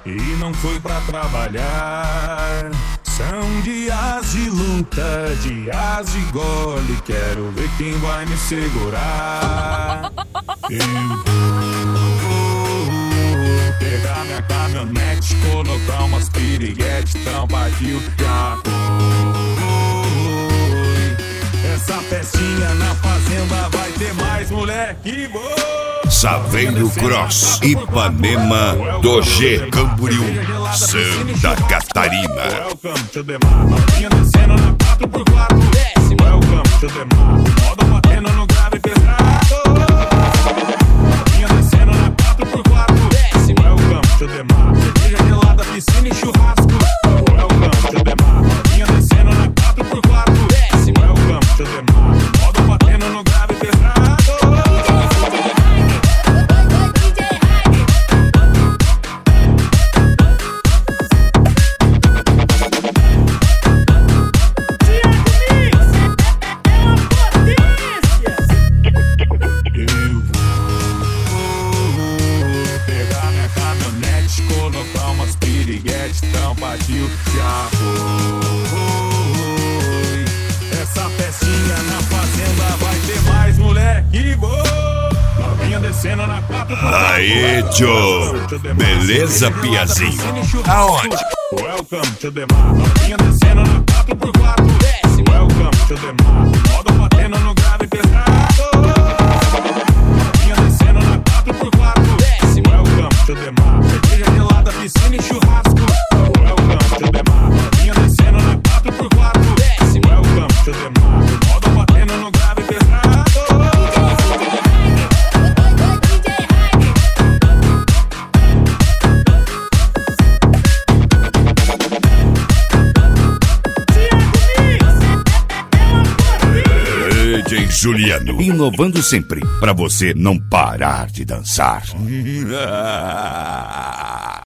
e não foi pra trabalhar. São dias de luta, dias de gole, quero ver quem vai me segurar. Eu vou pegar minha caminhonete, colocar umas piriguete, tampa aqui o carro. Essa festinha na fazenda vai ter mais moleque bom. Saveiro Cross, Ipanema, do G, Camboriú, Santa Catarina. Welcome to the mar, novinha descendo na 4x4. Welcome to the mar, moda batendo no grave pesado. Novinha descendo na 4x4. Welcome to the mar, cerveja gelada, piscina e churrasco. Welcome to the mar, novinha descendo na 4x4. Welcome to the mar, moda batendo no grave pesado. Partiu, já foi. Essa festinha na fazenda vai ter mais moleque bom. Novinha descendo na 4x4. Aê, Joe, beleza, Piazinho? Aonde? Welcome to the mar, novinha descendo na 4x4. Welcome to the mar, moda batendo no grave pesado. Novinha descendo na 4x4. Welcome to the mar, cerveja gelada, piscina e churrasco. Welcome to the mar, novinha descendo na 4x4. Welcome to the mar, moda batendo no grave pesado. DJ Juliano, inovando sempre, pra você não parar de dançar.